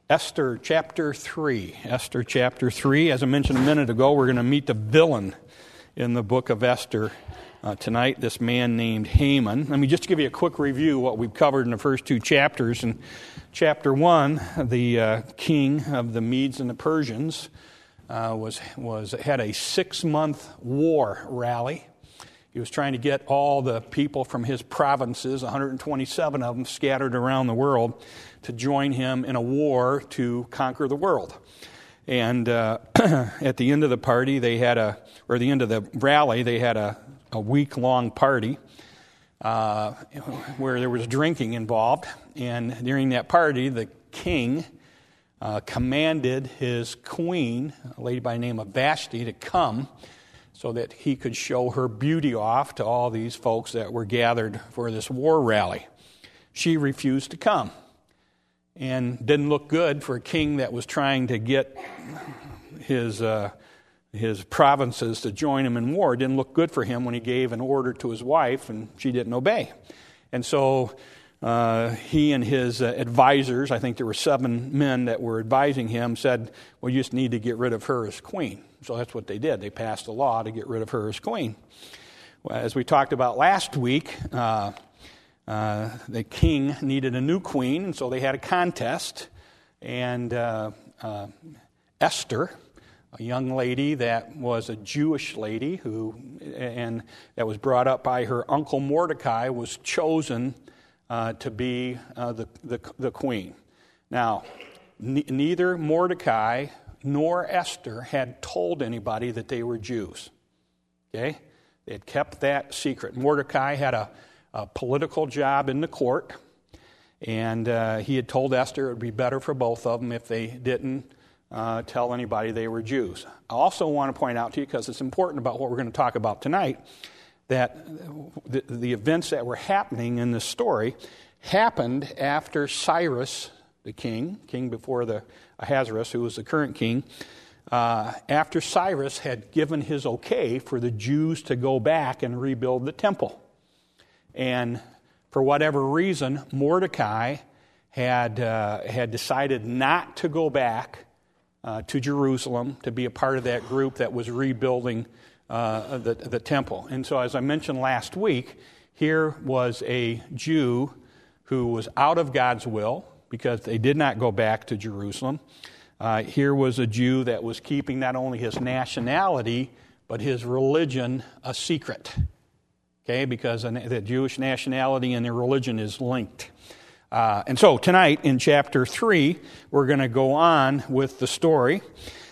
Esther chapter 3. Esther chapter 3. As I mentioned a minute ago, we're going to meet the villain in the book of Esther tonight, this man named Haman. Let me just give you a quick review of what we've covered in the first two chapters. In chapter 1, the king of the Medes and the Persians had a 6-month war rally. He was trying to get all the people from his provinces, 127 of them scattered around the world, to join him in a war to conquer the world. And at the end of the party, the end of the rally, they had a week-long party where there was drinking involved. And during that party, the king commanded his queen, a lady by the name of Vashti, to come so that he could show her beauty off to all these folks that were gathered for this war rally. She refused to come, and didn't look good for a king that was trying to get his provinces to join him in war. It didn't look good for him when he gave an order to his wife and she didn't obey. And so he and his advisors, I think there were 7 men that were advising him, said, well, you just need to get rid of her as queen. So that's what they did. They passed a law to get rid of her as queen. Well, as we talked about last week, the king needed a new queen, and so they had a contest. And Esther, a young lady that was a Jewish lady and that was brought up by her uncle Mordecai, was chosen to be the queen. Now, neither Mordecai nor Esther had told anybody that they were Jews. Okay? They had kept that secret. Mordecai had a political job in the court, and he had told Esther it would be better for both of them if they didn't tell anybody they were Jews. I also want to point out to you, because it's important about what we're going to talk about tonight, that the events that were happening in this story happened after Cyrus, the king before the Ahasuerus, who was the current king, after Cyrus had given his okay for the Jews to go back and rebuild the temple. And for whatever reason, Mordecai had decided not to go back to Jerusalem to be a part of that group that was rebuilding the temple. And so, as I mentioned last week, here was a Jew who was out of God's will because they did not go back to Jerusalem. Here was a Jew that was keeping not only his nationality, but his religion a secret. Okay, because the Jewish nationality and their religion is linked. And so tonight in chapter 3, we're going to go on with the story.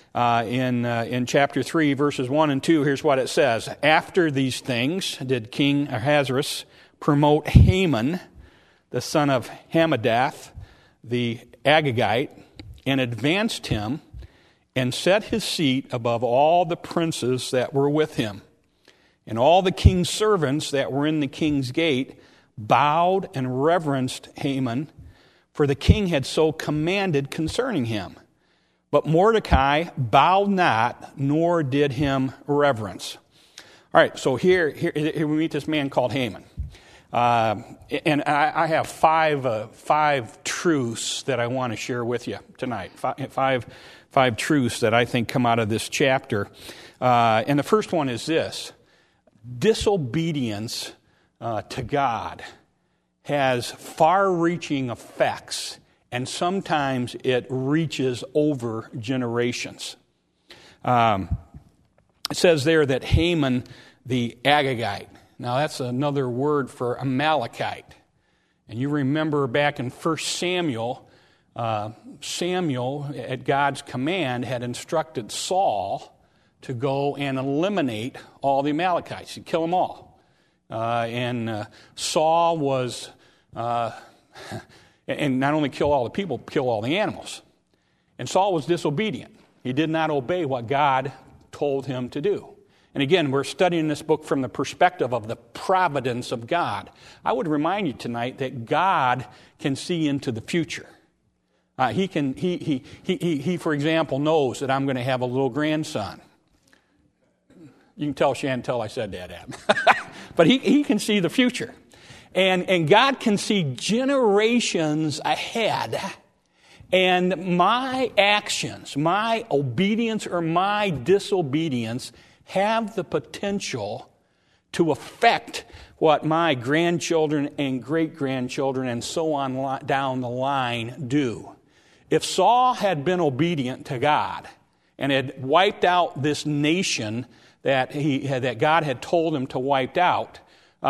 In chapter 3, verses 1 and 2, here's what it says. After these things did King Ahasuerus promote Haman, the son of Hammedatha, the Agagite, and advanced him and set his seat above all the princes that were with him. And all the king's servants that were in the king's gate bowed and reverenced Haman, for the king had so commanded concerning him. But Mordecai bowed not, nor did him reverence. All right, so here we meet this man called Haman. And I have five truths that I want to share with you tonight. Five truths that I think come out of this chapter. And the first one is this. Disobedience to God has far-reaching effects, and sometimes it reaches over generations. It says there that Haman the Agagite. Now that's another word for Amalekite. And you remember back in 1 Samuel, Samuel, at God's command, had instructed Saul to go and eliminate all the Amalekites. He'd kill them all. And Saul was, and not only kill all the people, kill all the animals. And Saul was disobedient. He did not obey what God told him to do. And again, we're studying this book from the perspective of the providence of God. I would remind you tonight that God can see into the future. He, for example, knows that I'm going to have a little grandson. You can tell Chantel I said that, Adam. But he can see the future. And God can see generations ahead. And my actions, my obedience or my disobedience have the potential to affect what my grandchildren and great-grandchildren and so on down the line do. If Saul had been obedient to God and had wiped out this nation that God had told him to wipe out,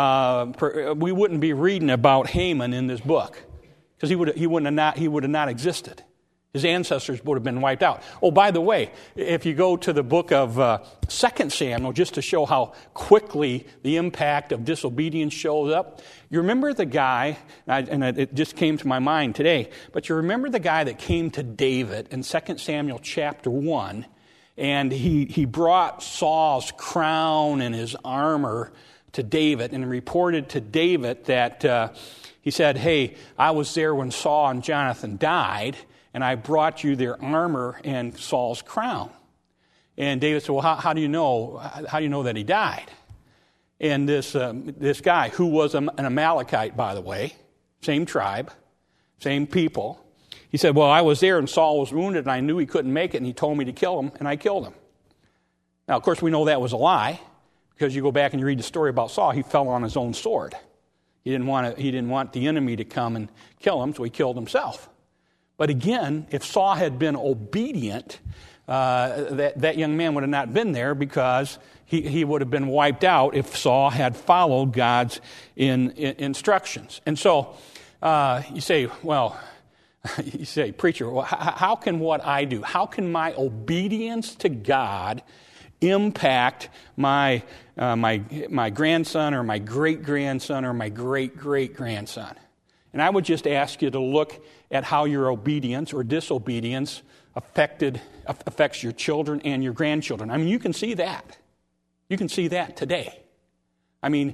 we wouldn't be reading about Haman in this book, because he would have not existed. His ancestors would have been wiped out. Oh, by the way, if you go to the book of 2 Samuel, just to show how quickly the impact of disobedience shows up, you remember the guy, and it just came to my mind today, but you remember the guy that came to David in 2 Samuel chapter 1, and he brought Saul's crown and his armor to David and reported to David that he said, hey, I was there when Saul and Jonathan died, and I brought you their armor and Saul's crown. And David said, well, how do you know? How do you know that he died? And this guy, who was an Amalekite, by the way, same tribe, same people, he said, well, I was there and Saul was wounded and I knew he couldn't make it and he told me to kill him and I killed him. Now, of course, we know that was a lie, because you go back and you read the story about Saul, he fell on his own sword. He didn't want the enemy to come and kill him, so he killed himself. But again, if Saul had been obedient, that young man would have not been there, because he would have been wiped out if Saul had followed God's instructions. And so you say, preacher, well, how can what I do, how can my obedience to God impact my grandson or my great-grandson or my great-great-grandson? And I would just ask you to look at how your obedience or disobedience affects your children and your grandchildren. I mean, you can see that. You can see that today. I mean,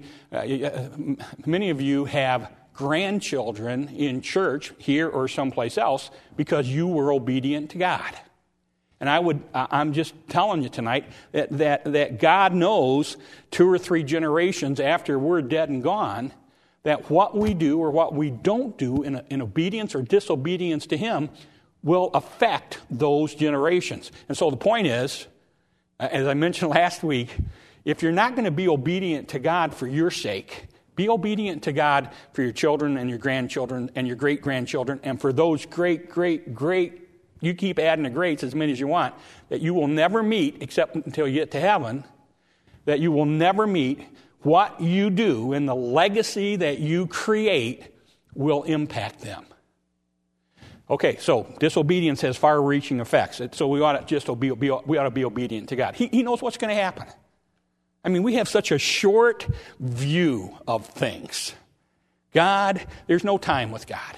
many of you have grandchildren in church here or someplace else because you were obedient to God. And I'm just telling you tonight that God knows 2 or 3 generations after we're dead and gone, that what we do or what we don't do in obedience or disobedience to Him will affect those generations. And so the point is, as I mentioned last week, if you're not going to be obedient to God for your sake, be obedient to God for your children and your grandchildren and your great-grandchildren, and for those great, you keep adding the greats as many as you want, that you will never meet, except until you get to heaven, that you will never meet. What you do and the legacy that you create will impact them. Okay, so disobedience has far-reaching effects. So we ought to be obedient to God. He knows what's going to happen. I mean, we have such a short view of things. God, there's no time with God.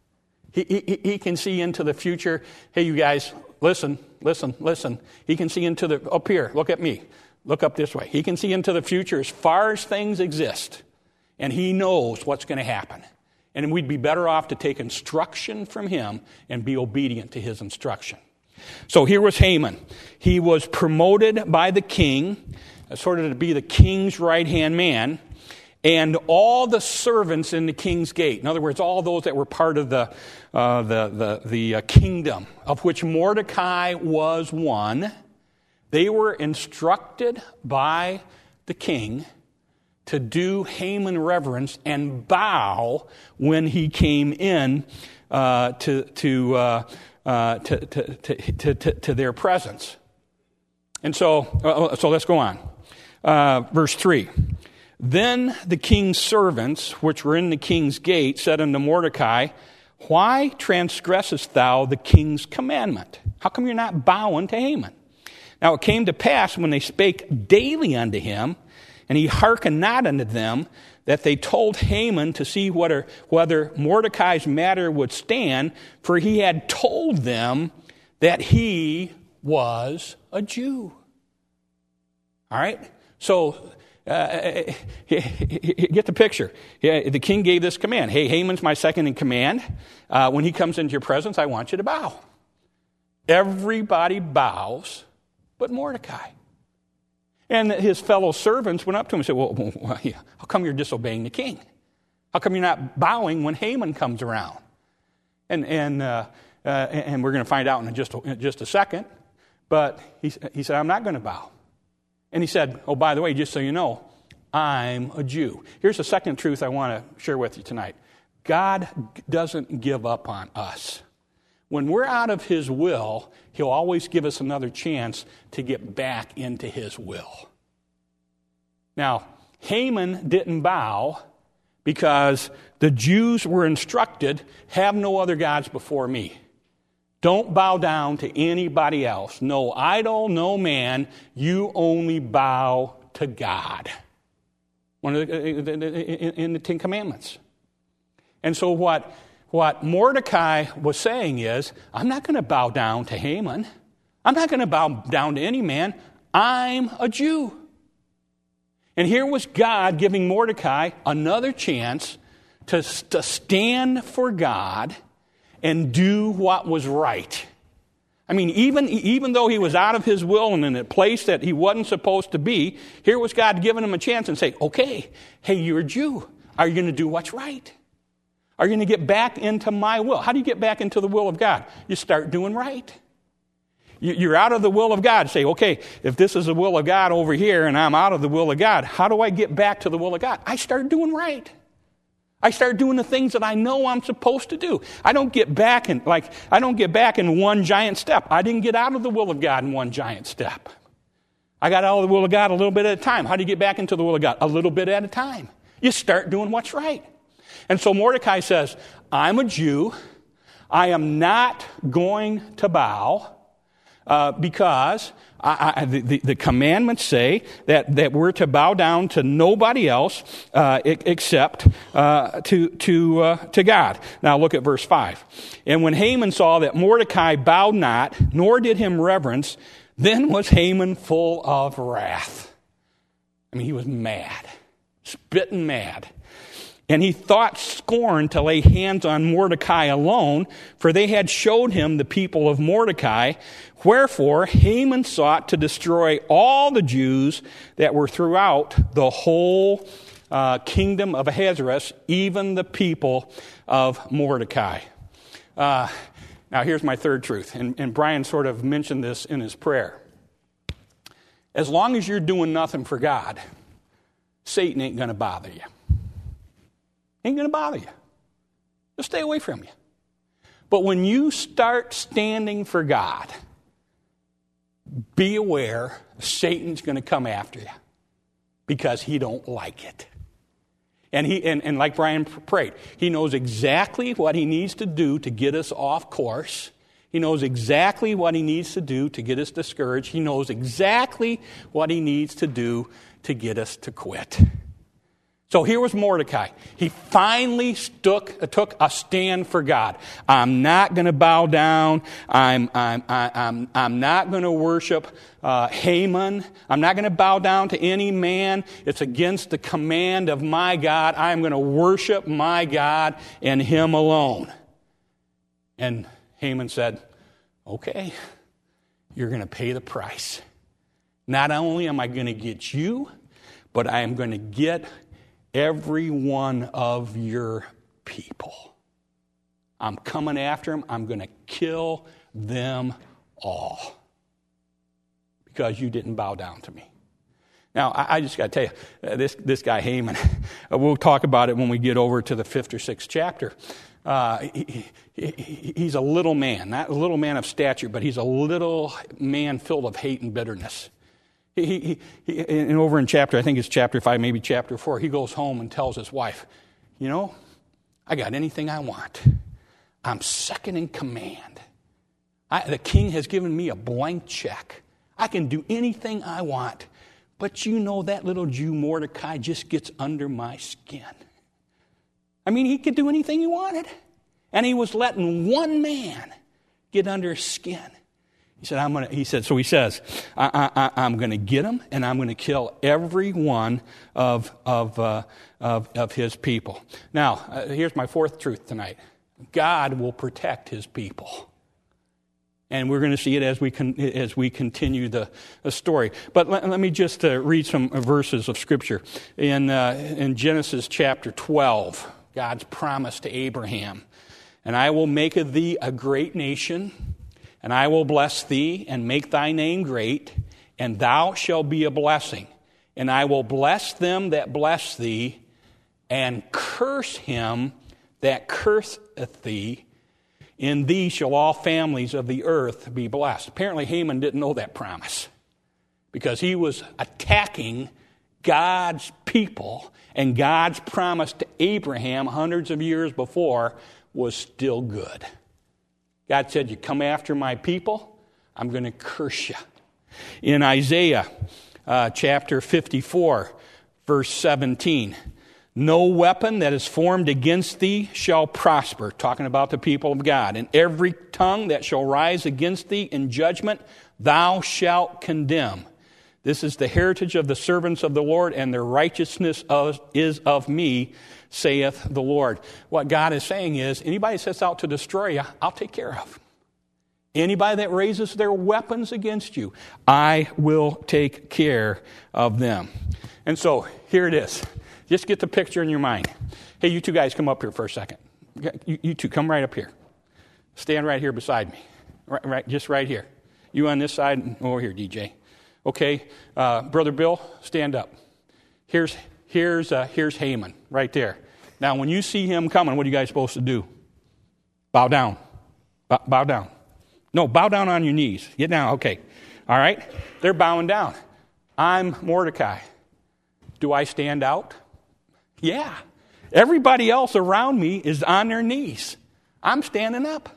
He can see into the future. Hey, you guys, listen. He can see into up here, look at me. Look up this way. He can see into the future as far as things exist. And He knows what's going to happen. And we'd be better off to take instruction from Him and be obedient to His instruction. So here was Haman. He was promoted by the king, sort of to be the king's right-hand man, and all the servants in the king's gate. In other words, all those that were part of the kingdom, of which Mordecai was one. They were instructed by the king to do Haman reverence and bow when he came in to their presence. And so let's go on. Verse 3. Then the king's servants, which were in the king's gate, said unto Mordecai, why transgressest thou the king's commandment? How come you're not bowing to Haman? Now it came to pass, when they spake daily unto him, and he hearkened not unto them, that they told Haman to see whether Mordecai's matter would stand, for he had told them that he was a Jew. All right? So, get the picture. The king gave this command. Hey, Haman's my second in command. When he comes into your presence, I want you to bow. Everybody bows but Mordecai. And his fellow servants went up to him and said, well, how come you're disobeying the king? How come you're not bowing when Haman comes around? And and we're going to find out in just a second. But he said, I'm not going to bow. And he said, oh, by the way, just so you know, I'm a Jew. Here's the second truth I want to share with you tonight. God doesn't give up on us. When we're out of his will, he'll always give us another chance to get back into his will. Now, Haman didn't bow because the Jews were instructed, have no other gods before me. Don't bow down to anybody else. No idol, no man. You only bow to God. One of in the Ten Commandments. And so what Mordecai was saying is, I'm not going to bow down to Haman. I'm not going to bow down to any man. I'm a Jew. And here was God giving Mordecai another chance to stand for God and do what was right. I mean, even though he was out of his will and in a place that he wasn't supposed to be, here was God giving him a chance and say, okay, hey, you're a Jew. Are you going to do what's right? Are you going to get back into my will? How do you get back into the will of God? You start doing right. You're out of the will of God. Say, okay, if this is the will of God over here and I'm out of the will of God, how do I get back to the will of God? I start doing right. I start doing the things that I know I'm supposed to do. I don't get back in one giant step. I didn't get out of the will of God in one giant step. I got out of the will of God a little bit at a time. How do you get back into the will of God? A little bit at a time. You start doing what's right. And so Mordecai says, I'm a Jew. I am not going to bow because the commandments say that we're to bow down to nobody else except to God. Now look at verse 5. And when Haman saw that Mordecai bowed not, nor did him reverence, then was Haman full of wrath. I mean, he was mad, spitting mad. And he thought scorn to lay hands on Mordecai alone, for they had showed him the people of Mordecai. Wherefore Haman sought to destroy all the Jews that were throughout the whole kingdom of Ahasuerus, even the people of Mordecai. Now here's my third truth, and Brian sort of mentioned this in his prayer. As long as you're doing nothing for God, Satan ain't going to bother you. Ain't going to bother you. Just stay away from you. But when you start standing for God, be aware Satan's going to come after you because he don't like it. And like Brian prayed, he knows exactly what he needs to do to get us off course. He knows exactly what he needs to do to get us discouraged. He knows exactly what he needs to do to get us to quit. So here was Mordecai. He finally took a stand for God. I'm not going to bow down. I'm not going to worship Haman. I'm not going to bow down to any man. It's against the command of my God. I'm going to worship my God and him alone. And Haman said, okay, you're going to pay the price. Not only am I going to get you, but I am going to get every one of your people. I'm coming after them. I'm going to kill them all because you didn't bow down to me. Now, I just got to tell you, this guy Haman, we'll talk about it when we get over to the 5th or 6th chapter. He's a little man, not a little man of stature, but he's a little man filled of hate and bitterness. And over in chapter, I think it's chapter 5, maybe chapter 4, he goes home and tells his wife, you know, I got anything I want. I'm second in command. The king has given me a blank check. I can do anything I want. But you know that little Jew Mordecai just gets under my skin. I mean, he could do anything he wanted. And he was letting one man get under his skin. He said, I'm going to get him, and I'm going to kill every one of his people. Now, here's my fourth truth tonight. God will protect his people. And we're going to see it as we continue the story. But let me just read some verses of Scripture. In Genesis chapter 12, God's promise to Abraham. and I will make of thee a great nation, and I will bless thee and make thy name great, and thou shalt be a blessing. And I will bless them that bless thee, and curse him that curseth thee. In thee shall all families of the earth be blessed. Apparently Haman didn't know that promise, because he was attacking God's people, and God's promise to Abraham hundreds of years before was still good. God said, you come after my people, I'm going to curse you. In Isaiah chapter 54, verse 17, no weapon that is formed against thee shall prosper, talking about the people of God. And every tongue that shall rise against thee in judgment, thou shalt condemn. This is the heritage of the servants of the Lord, and their righteousness is of me, saith the Lord. What God is saying is, anybody that sets out to destroy you, I'll take care of. Anybody that raises their weapons against you, I will take care of them. And so, here it is. Just get the picture in your mind. Hey, you two guys, come up here for a second. You two, come right up here. Stand right here beside me. Right, just right here. You on this side, and over here, DJ. Okay, Brother Bill, stand up. Here's Haman right there. Now, when you see him coming, what are you guys supposed to do? Bow down. Bow down. No, bow down on your knees. Get down. Okay. All right. They're bowing down. I'm Mordecai. Do I stand out? Yeah. Everybody else around me is on their knees. I'm standing up.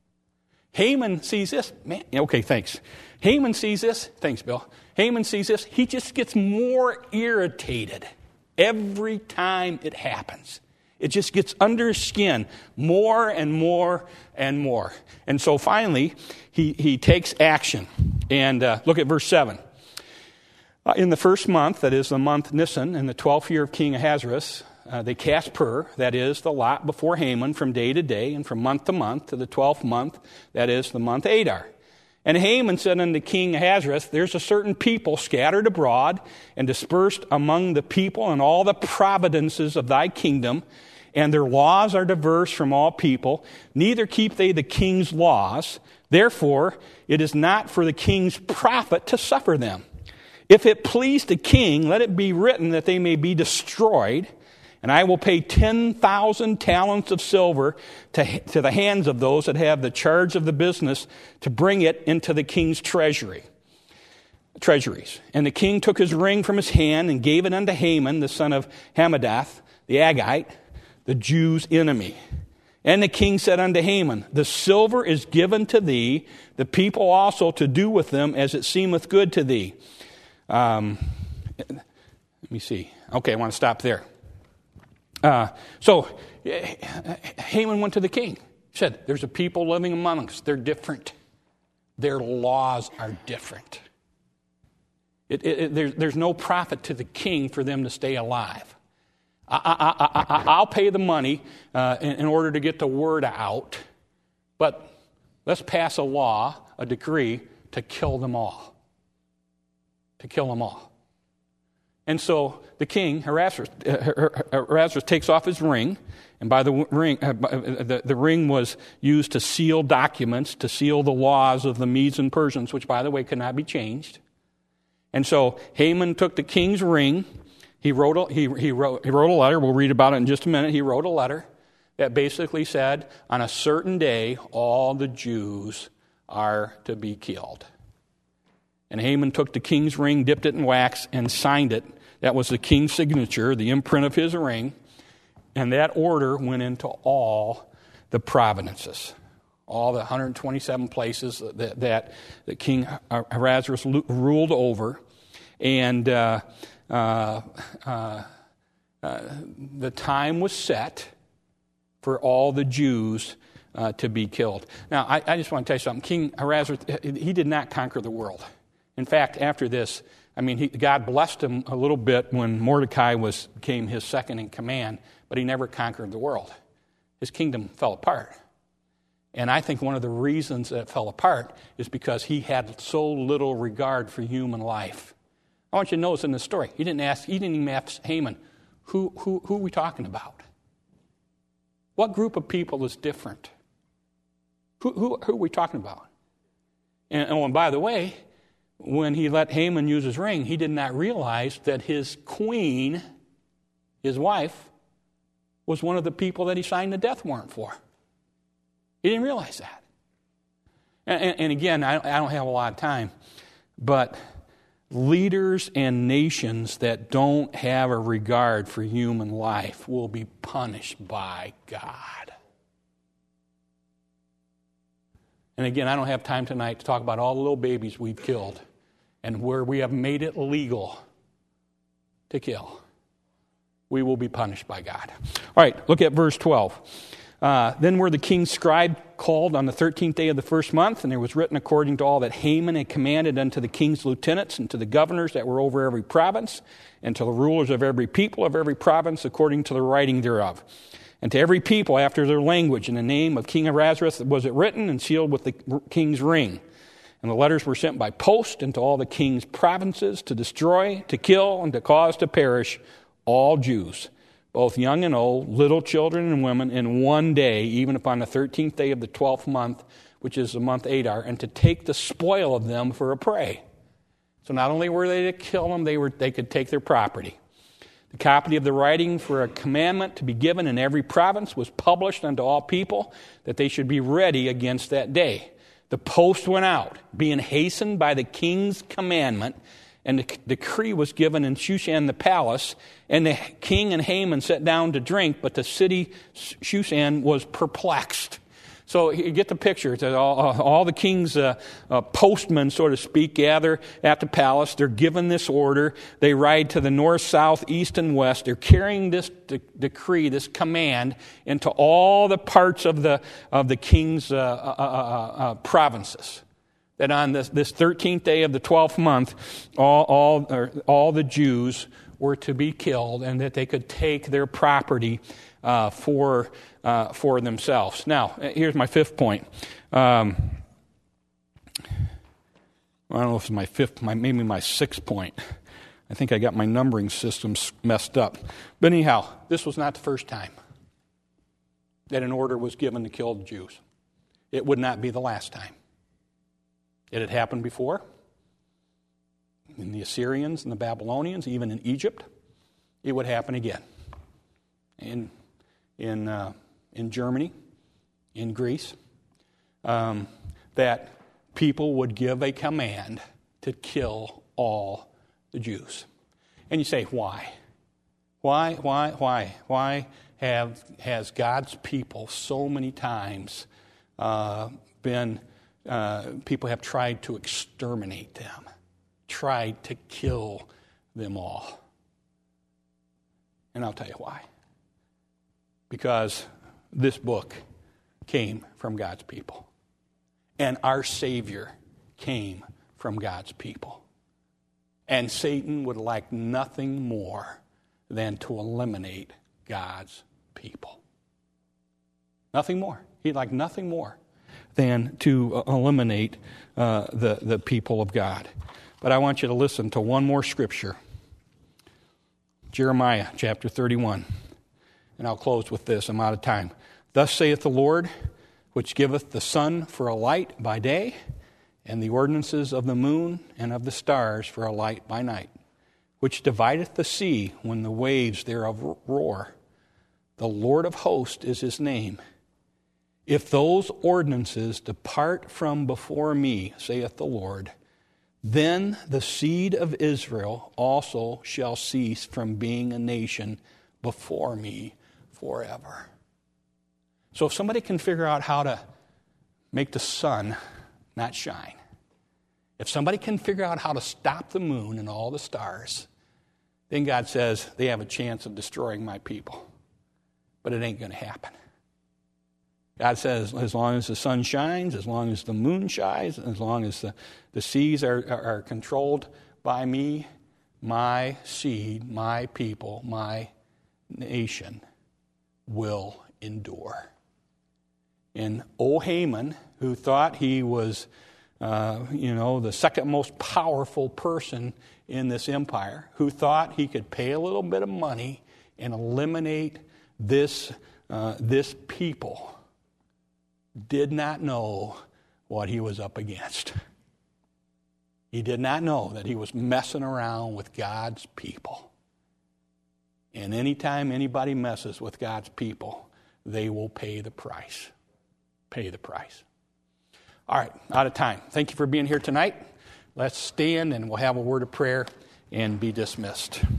Haman sees this. Man, okay, thanks. Haman sees this. Thanks, Bill. Haman sees this. He just gets more irritated every time it happens. It just gets under his skin more and more and more. And so finally, he takes action. And look at verse 7. In the first month, that is the month Nisan, in the 12th year of King Ahasuerus, they cast pur, that is the lot before Haman, from day to day, and from month to month, to the 12th month, that is the month Adar. And Haman said unto King Ahasuerus, there's a certain people scattered abroad and dispersed among the people in all the providences of thy kingdom, and their laws are diverse from all people, neither keep they the king's laws. Therefore, it is not for the king's profit to suffer them. If it please the king, let it be written that they may be destroyed, and I will pay 10,000 talents of silver to the hands of those that have the charge of the business to bring it into the king's treasuries. And the king took his ring from his hand and gave it unto Haman, the son of Hammedatha, the Agagite, the Jews' enemy. And the king said unto Haman, the silver is given to thee, the people also to do with them as it seemeth good to thee. Let me see. Okay, I want to stop there. So Haman went to the king. He said, there's a people living among us. They're different. Their laws are different. There's no profit to the king for them to stay alive. I'll pay the money in order to get the word out, but let's pass a law, a decree, to kill them all. To kill them all. And so the king, Ahasuerus, takes off his ring, and by the ring, the ring was used to seal documents, to seal the laws of the Medes and Persians, which, by the way, could not be changed. And so Haman took the king's ring. He wrote a letter. We'll read about it in just a minute. He wrote a letter that basically said, on a certain day, all the Jews are to be killed. And Haman took the king's ring, dipped it in wax, and signed it. That was the king's signature, the imprint of his ring. And that order went into all the provinces, all the 127 places that King Ahasuerus ruled over. And the time was set for all the Jews to be killed. Now, I just want to tell you something. King Ahasuerus, he did not conquer the world. In fact, after this, God blessed him a little bit when Mordecai became his second in command, but he never conquered the world. His kingdom fell apart. And I think one of the reasons that it fell apart is because he had so little regard for human life. I want you to notice in the story, he didn't even ask Haman, who are we talking about? What group of people is different? Who are we talking about? And by the way, when he let Haman use his ring, he did not realize that his queen, his wife, was one of the people that he signed the death warrant for. He didn't realize that. And again, I don't have a lot of time, but leaders and nations that don't have a regard for human life will be punished by God. And again, I don't have time tonight to talk about all the little babies we've killed and where we have made it legal to kill. We will be punished by God. All right, look at verse 12. Then were the king's scribe called on the 13th day of the first month, and there was written according to all that Haman had commanded unto the king's lieutenants and to the governors that were over every province, and to the rulers of every people of every province according to the writing thereof. And to every people after their language, in the name of King Ahasuerus was it written and sealed with the king's ring. And the letters were sent by post into all the king's provinces to destroy, to kill, and to cause to perish all Jews, both young and old, little children and women, in one day, even upon the 13th day of the 12th month, which is the month Adar, and to take the spoil of them for a prey. So not only were they to kill them, they could take their property. The copy of the writing for a commandment to be given in every province was published unto all people, that they should be ready against that day. The post went out, being hastened by the king's commandment, and the decree was given in Shushan the palace, and the king and Haman sat down to drink, but the city Shushan was perplexed. So you get the picture. It's all the king's postmen, so to speak, gather at the palace. They're given this order. They ride to the north, south, east, and west. They're carrying this decree, this command, into all the parts of the king's provinces. That on this 13th day of the 12th month, all the Jews were to be killed, and that they could take their property for themselves. Now, here's my fifth point. I don't know if it's my fifth, maybe my sixth point. I think I got my numbering systems messed up. But anyhow, this was not the first time that an order was given to kill the Jews. It would not be the last time. It had happened before in the Assyrians and the Babylonians, even in Egypt. It would happen again. In Germany, in Greece, that people would give a command to kill all the Jews. And you say, why? Why has God's people so many times people have tried to exterminate them, tried to kill them all? And I'll tell you why. Because this book came from God's people. And our Savior came from God's people. And Satan would like nothing more than to eliminate God's people. Nothing more. He'd like nothing more than to eliminate the people of God. But I want you to listen to one more scripture. Jeremiah chapter 31. And I'll close with this. I'm out of time. Thus saith the Lord, which giveth the sun for a light by day, and the ordinances of the moon and of the stars for a light by night, which divideth the sea when the waves thereof roar. The Lord of hosts is his name. If those ordinances depart from before me, saith the Lord, then the seed of Israel also shall cease from being a nation before me forever. So if somebody can figure out how to make the sun not shine, if somebody can figure out how to stop the moon and all the stars, then God says they have a chance of destroying my people. But it ain't going to happen. God says as long as the sun shines, as long as the moon shines, as long as the seas are controlled by me, my seed, my people, my nation will endure. And Haman, who thought he was, the second most powerful person in this empire, who thought he could pay a little bit of money and eliminate this people, did not know what he was up against. He did not know that he was messing around with God's people. And anytime anybody messes with God's people, they will pay the price. Pay the price. All right, out of time. Thank you for being here tonight. Let's stand and we'll have a word of prayer and be dismissed.